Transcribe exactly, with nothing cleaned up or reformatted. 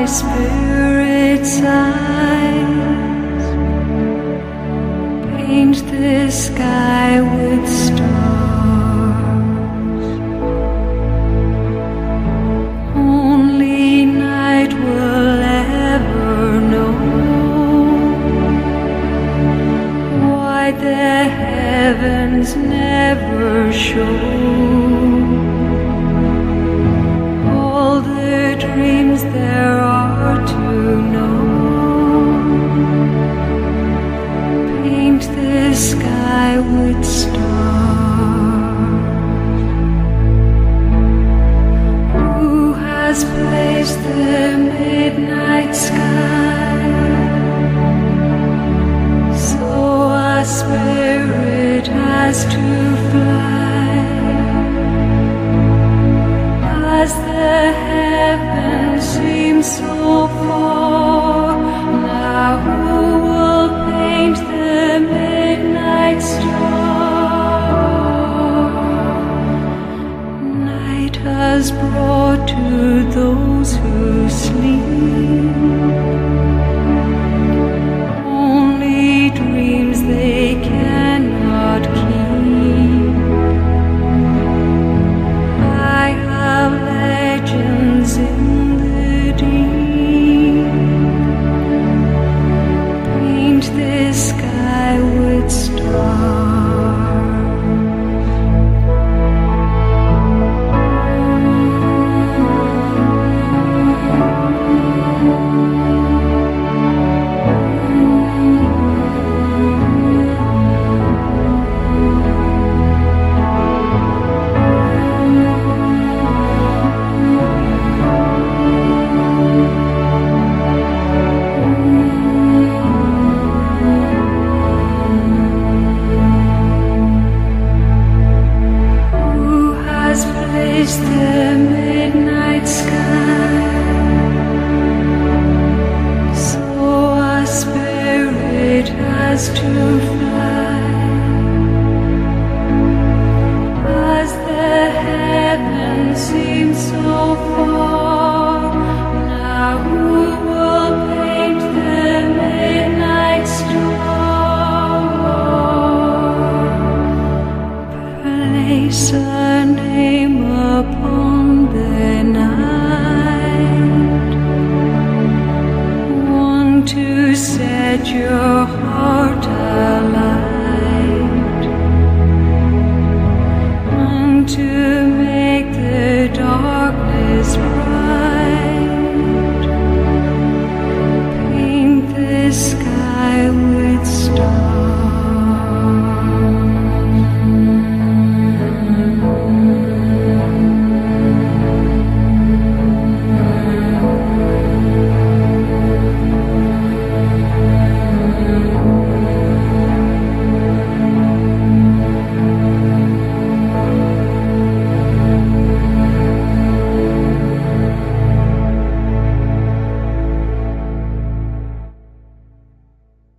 my spirit's eyes, paint the sky with stars. Only night will ever know why the heavens never show all the dreams there are to know. Paint the sky with stars. Who has placed the midnight sky so a spirit has to fly? As the heavens seem so far, now who will paint the midnight star? Night has brought to those who sleep only dreams they cannot keep. I have legends in the deep. Paint the sky with stars. Is the midnight sky so a spirit has to fly? As the heavens seem so far, now who will paint the midnight star? Place a name upon the night, one to set your heart alight, one to make the darkness bright.